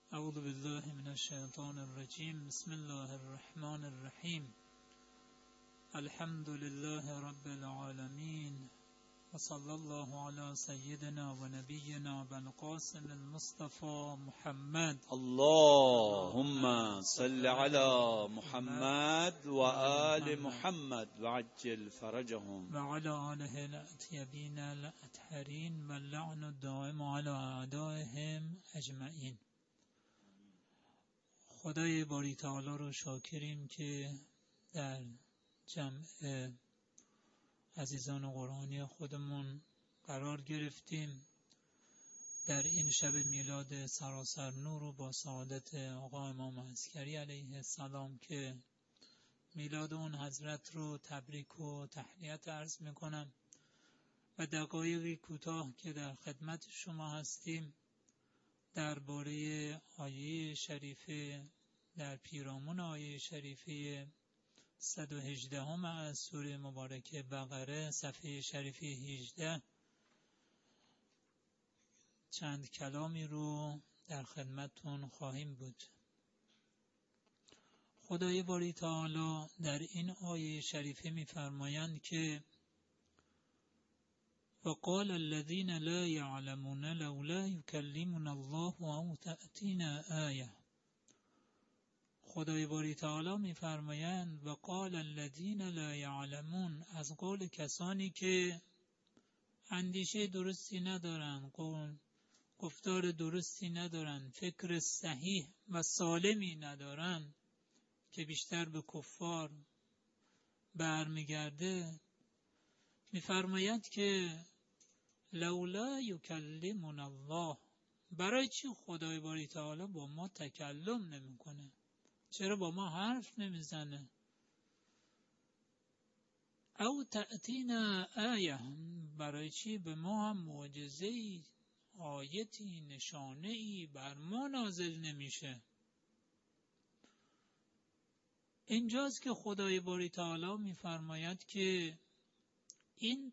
اعوذ بالله من الشیطان الرجیم. بسم الله الرحمن الرحیم. الحمد لله رب العالمین و صلی الله علی سیدنا و نبینا بالقاسم المصطفى محمد. اللهم صل على محمد و آل محمد و عجل فرجهم و علی آله الاطیبین الاطهرین و اللعن الدائم علی اعدائهم اجمعین. خدای باری تعالی رو شاکریم که در جمع عزیزان قرآنی خودمون قرار گرفتیم در این شب میلاد سراسر نور و با سعادت آقا امام عسکری علیه السلام که میلاد اون حضرت رو تبریک و تهنیت عرض میکنم و دقایقی کوتاه که در خدمت شما هستیم درباره آیه شریفه در پیرامون آیه شریفه 118 از سوره مبارکه بقره صفحه شریفه 18 چند کلامی رو در خدمتتون خواهیم بود. خدای باری تعالی در این آیه شریفه می‌فرمایند که وقال الذين لا يعلمون لولا يكلمنا الله او تأتينا آیه. خدای باری تعالی می‌فرمایند وقال الذين لا يعلمون، از قول کسانی که اندیشه درستی ندارن، گفتار درستی ندارن، فکر صحیح و سالمی ندارن که بیشتر به کفار برمیگرده، می‌فرماید که لولا یکلمنا الله، برای چی خدای باری تعالی با ما تکلم نمیکنه؟ چرا با ما حرف نمیزنه؟ او تأتینا آیه، برای چی به ما هم معجزه‌ای، آیتی، نشانه‌ای بر ما نازل نمیشه؟ اینجاست که خدای باری تعالی میفرماید که این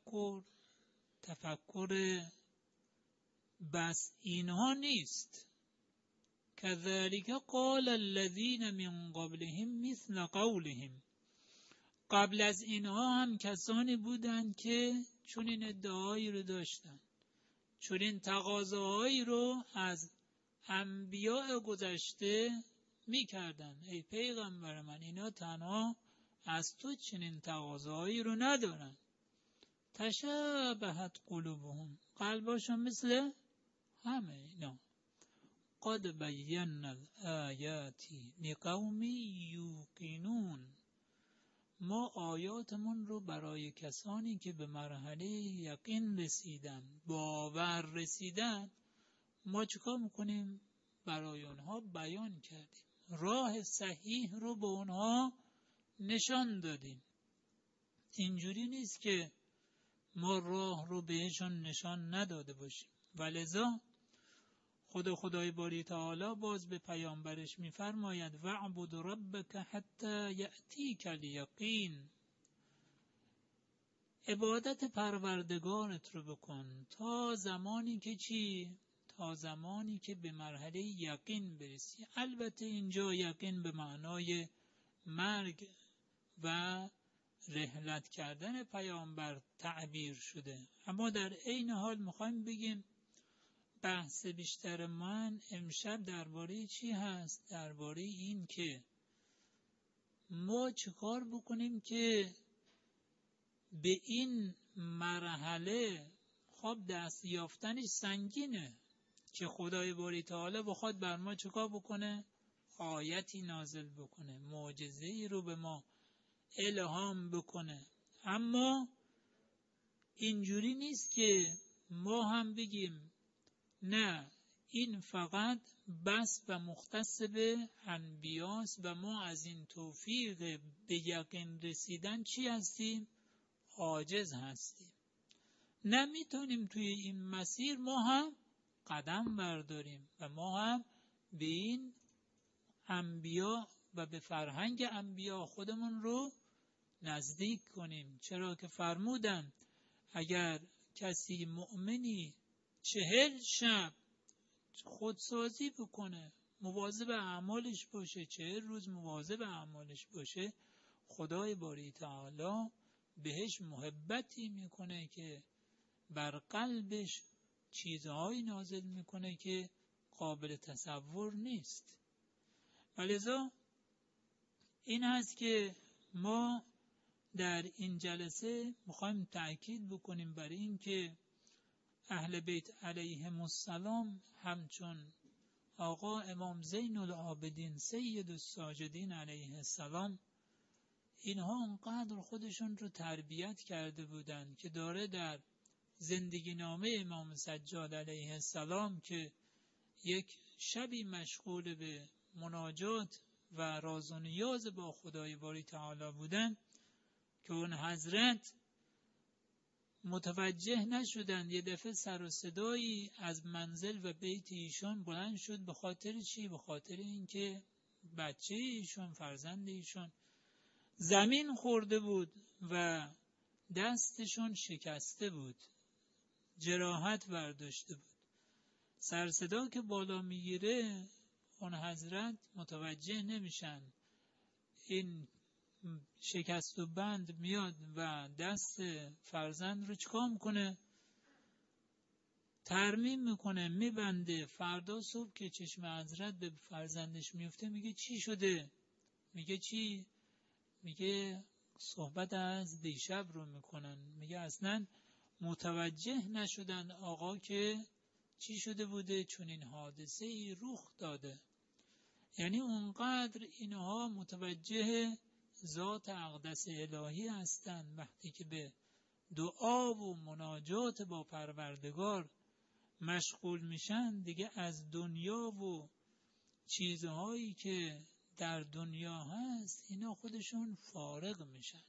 تفکر بس اینها نیست. کذالک قال الذین من قبلهم مثل قولهم، قبل از اینها هم کسانی بودند که چنین ادعایی رو داشتند، چنین تقاضاهایی رو از انبیاء گذشته میکردند. ای پیغمبر من، اینا تنها از تو چنین تقاضاهایی رو ندارن. تشابهت قلوبهم، قلباشون مثل همه اینا. قد بینا الآیات لقوم یوقنون، ما آیاتمون رو برای کسانی که به مرحله یقین رسیدن، باور رسیدن، ما چیکار میکنیم؟ برای اونها بیان کردیم، راه صحیح رو به اونها نشان دادیم. اینجوری نیست که ما راه رو بهشون نشان نداده باشیم. ولذا خدای باری تعالی باز به پیامبرش میفرماید وعبد ربک حتی یأتیک الیقین، عبادت پروردگارت رو بکن تا زمانی که چی؟ تا زمانی که به مرحله یقین برسی. البته اینجا یقین به معنای مرگ و رحلت کردن پیامبر تعبیر شده، اما در عین حال میخوایم بگیم بحث بیشتر من امشب درباره چی هست؟ درباره این که ما چیکار بکنیم که به این مرحله خب دست یافتنش سنگینه که خدای باری تعالی بخواد بر ما چیکار بکنه؟ آیتی نازل بکنه، معجزه‌ای رو به ما الهام بکنه. اما اینجوری نیست که ما هم بگیم نه این فقط بس و مختص به انبیاست و ما از این توفیق به یقین رسیدن چی هستیم؟ عاجز هستیم، نمیتونیم توی این مسیر ما هم قدم برداریم و ما هم به این انبیا و به فرهنگ انبیا خودمون رو نزدیک کنیم. چرا که فرمودن اگر کسی مؤمنی 40 شب خودسازی بکنه، مواظب اعمالش باشه، 40 روز مواظب اعمالش باشه، خدای باری تعالی بهش محبتی میکنه که بر قلبش چیزهایی نازل میکنه که قابل تصور نیست. ولذا این هست که ما در این جلسه میخوایم تأکید بکنیم بر این که اهل بیت علیهم السلام همچون آقا امام زین العابدین سید الساجدین علیه السلام، اینها اونقدر خودشون رو تربیت کرده بودند که داره در زندگی نامه امام سجاد علیه السلام که یک شبی مشغول به مناجات و راز و نیاز با خدای باری تعالی بودن که اون حضرت متوجه نشدند، یه دفعه سر و صدایی از منزل و بیت ایشان بلند شد. به خاطر چی؟ به خاطر اینکه بچه ایشان، فرزند ایشان زمین خورده بود و دستشون شکسته بود، جراحت برداشته بود. سر صدا که بالا میگیره اون حضرت متوجه نمیشن این شکست و بند میاد و دست فرزند رو چکار میکنه؟ ترمیم میکنه، میبنده. فردا صبح که چشم حضرت به فرزندش میفته میگه چی شده؟ میگه چی؟ میگه صحبت از دیشب رو میکنن. میگه اصلا متوجه نشدن آقا که چی شده بوده، چون این حادثه ای رخ داده. یعنی اونقدر اینها متوجه ذات اقدس الهی هستند. وقتی که به دعا و مناجات با پروردگار مشغول میشن دیگه از دنیا و چیزهایی که در دنیا هست اینا خودشون فارغ میشن.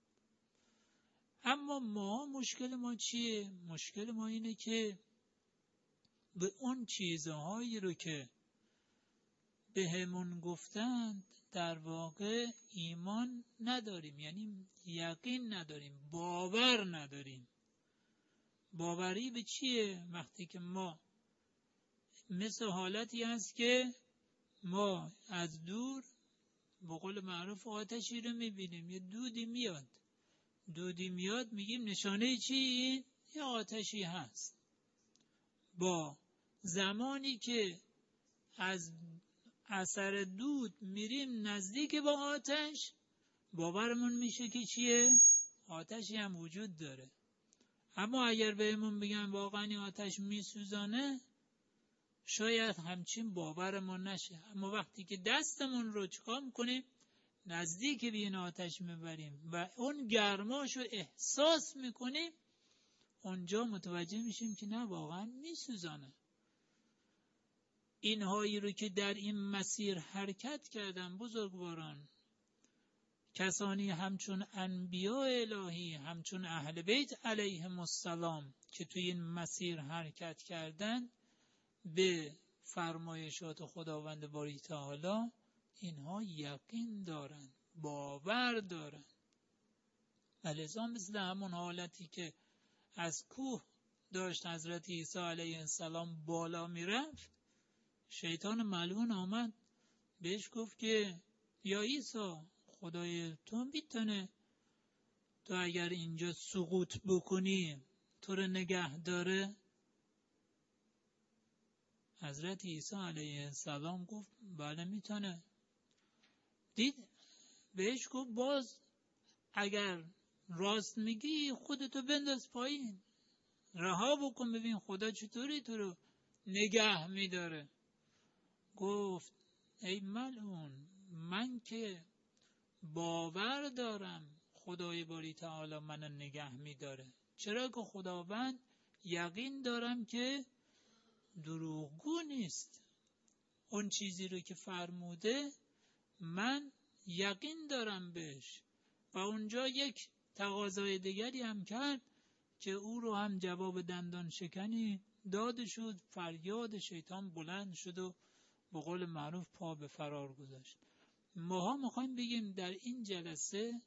اما ما مشکل ما چیه؟ مشکل ما اینه که به اون چیزهایی رو که بهمون گفتند در واقع ایمان نداریم، یعنی یقین نداریم، باور نداریم. باوری به چیه؟ وقتی که ما مثل حالتی هست که ما از دور به قول معروف آتشی رو میبینیم، یه دودی میاد میگیم نشانه چی؟ یه آتشی هست. با زمانی که از اثر دود میریم نزدیک با آتش باورمون میشه که چیه؟ آتشی هم وجود داره. اما اگر بهمون بگن واقعا این آتش میسوزانه شاید همچین باورمون نشه. اما وقتی که دستمون رو چکار میکنیم نزدیک به این آتش میبریم و اون گرماشو احساس میکنیم اونجا متوجه میشیم که نه واقعا میسوزانه. اینهایی رو که در این مسیر حرکت کردن بزرگواران، کسانی همچون انبیاء الهی، همچون اهل بیت علیهم السلام که توی این مسیر حرکت کردن به فرمایشات خداوند باری تعالی، اینها یقین دارن، باور دارن. لذا مثل همون حالتی که از کوه داشت حضرت عیسی علیه السلام بالا میرفت، شیطان ملعون آمد بهش گفت که یا عیسی خدای تو میتونه تو اگر اینجا سقوط بکنی تو رو نگه داره؟ حضرت عیسی علیه السلام گفت بله میتونه. دید بهش گفت باز اگر راست میگی خودتو بنداز پایین، رها بکن ببین خدا چطوری تو رو نگه میداره. گفت ای ملعون، من که باور دارم خدای باری تعالی منو نگه میداره، چرا که خداوند یقین دارم که دروغگو نیست. اون چیزی رو که فرموده من یقین دارم بهش. و اونجا یک تقاضای دیگری هم کرد که او رو هم جواب دندان شکنی داده شد. فریاد شیطان بلند شد و به قول معروف پا به فرار گذاشت. ماها میخوایم بگیم در این جلسه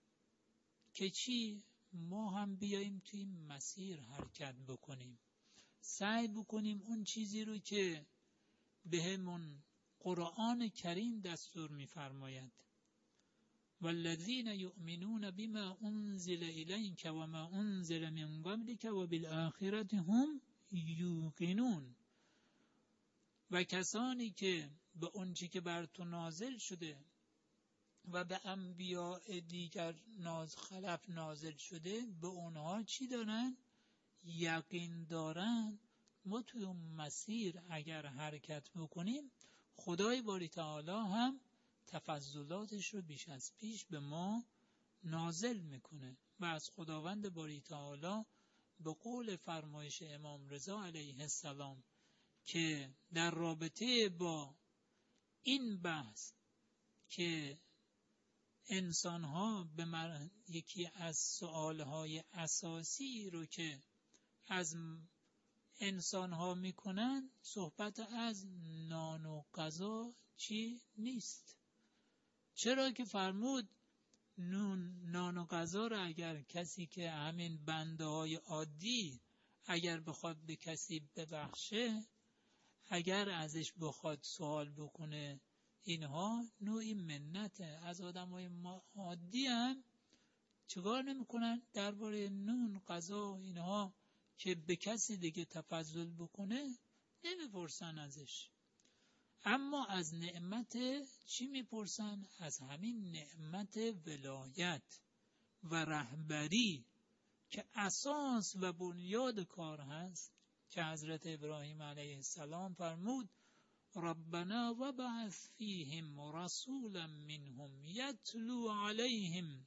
که چی؟ ما هم بیاییم توی این مسیر حرکت بکنیم. سعی بکنیم اون چیزی رو که بهمون قرآن کریم دستور می‌فرماید والذین یؤمنون بما انزل الیک و ما انزل من قبلک و بالآخرة هم یوقنون، و کسانی که به اون چی که بر تو نازل شده و به انبیاء دیگر خلف نازل شده به اونها چی دارن؟ یقین دارن. ما توی اون مسیر اگر حرکت بکنیم خدای باری تعالی هم تفضلاتش رو بیش از پیش به ما نازل میکنه و از خداوند باری تعالی به قول فرمایش امام رضا علیه السلام که در رابطه با این بحث که انسان‌ها یکی از سؤال‌های اساسی رو که از انسان‌ها میکنن صحبت از نان و غذا چی نیست. چرا که فرمود نان و غذا رو اگر کسی که همین بنده‌های عادی اگر بخواد به کسی ببخشه، اگر ازش بخواد سوال بکنه، اینها نوعی منته. از آدم‌های عادی هم چیکار نمی‌کنن درباره نون، غذا اینها که به کسی دیگه تفضل بکنه نمیپرسن ازش، اما از نعمت چی میپرسن؟ از همین نعمت ولایت و رهبری که اساس و بنیاد کار هست که حضرت ابراهیم علیه السلام فرمود ربنا وبعث فیهم رسولا منهم یتلو علیهم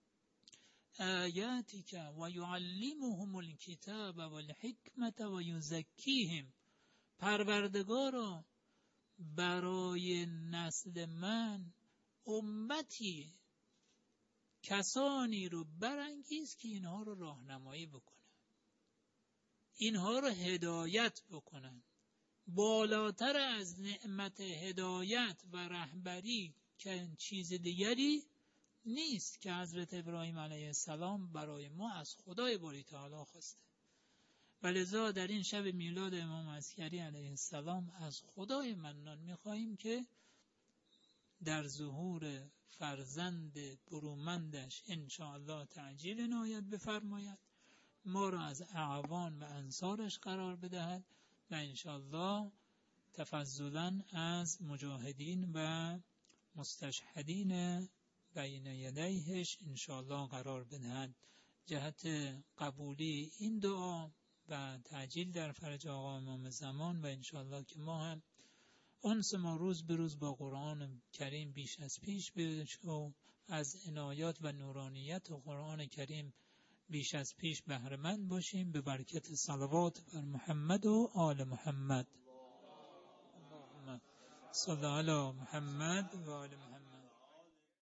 آیاتک و یعلمهم الکتاب والحکمت و یزکیهم. پروردگارا برای نسل من امتی کسانی رو برانگیز که اینها رو راهنمایی بکنن، اینها رو هدایت بکنن. بالاتر از نعمت هدایت و رهبری که چیز دیگری نیست که حضرت ابراهیم علیه السلام برای ما از خدای باری تعالی خواسته. ولذا در این شب میلاد امام عسکری علیه السلام از خدای منان میخواییم که در ظهور فرزند برومندش انشاءالله تعجیل عنایت بفرماید، ما را از اعوان و انصارش قرار بدهد و انشاءالله تفضلا از مجاهدین و مستشهدین بین یدیهش انشاءالله قرار بدهد. جهت قبولی این دعا و تعجیل در فرج آقا امام زمان و انشاءالله که ما هم انس ما روز به روز با قرآن کریم بیش از پیش و از عنایات و نورانیت و قرآن کریم بیش از پیش بهره‌مند باشیم به برکت صلوات بر محمد و آل محمد. اللهم صل علی محمد و آل محمد.